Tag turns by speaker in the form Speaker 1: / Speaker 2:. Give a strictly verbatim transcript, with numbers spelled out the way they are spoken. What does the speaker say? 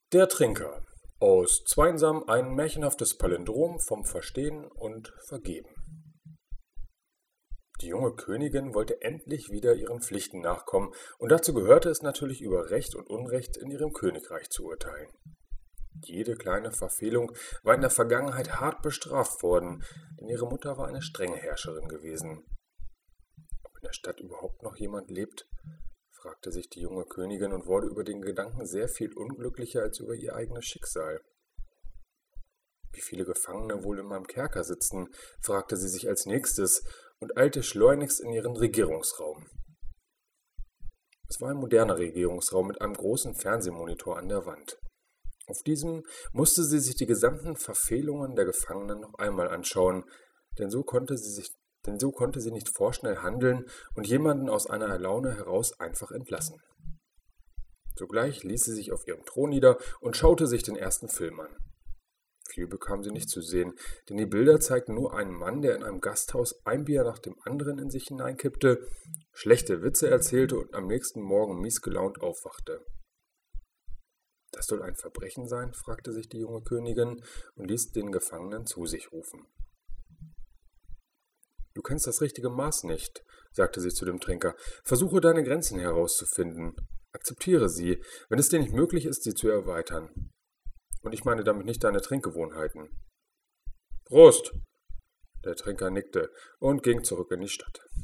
Speaker 1: Der Trinker. Aus Zweinsam ein märchenhaftes Palindrom vom Verstehen und Vergeben. Die junge Königin wollte endlich wieder ihren Pflichten nachkommen, und dazu gehörte es natürlich, über Recht und Unrecht in ihrem Königreich zu urteilen. Jede kleine Verfehlung war in der Vergangenheit hart bestraft worden, denn ihre Mutter war eine strenge Herrscherin gewesen. Ob in der Stadt überhaupt noch jemand lebt, fragte sich die junge Königin und wurde über den Gedanken sehr viel unglücklicher als über ihr eigenes Schicksal. Wie viele Gefangene wohl in meinem Kerker sitzen, fragte sie sich als nächstes und eilte schleunigst in ihren Regierungsraum. Es war ein moderner Regierungsraum mit einem großen Fernsehmonitor an der Wand. Auf diesem musste sie sich die gesamten Verfehlungen der Gefangenen noch einmal anschauen, denn so konnte sie sich denn so konnte sie nicht vorschnell handeln und jemanden aus einer Laune heraus einfach entlassen. Sogleich ließ sie sich auf ihrem Thron nieder und schaute sich den ersten Film an. Viel bekam sie nicht zu sehen, denn die Bilder zeigten nur einen Mann, der in einem Gasthaus ein Bier nach dem anderen in sich hineinkippte, schlechte Witze erzählte und am nächsten Morgen miesgelaunt aufwachte. »Das soll ein Verbrechen sein?« fragte sich die junge Königin und ließ den Gefangenen zu sich rufen. »Du kennst das richtige Maß nicht«, sagte sie zu dem Trinker. »Versuche deine Grenzen herauszufinden. Akzeptiere sie, wenn es dir nicht möglich ist, sie zu erweitern. Und ich meine damit nicht deine Trinkgewohnheiten.« »Prost!« Der Trinker nickte und ging zurück in die Stadt.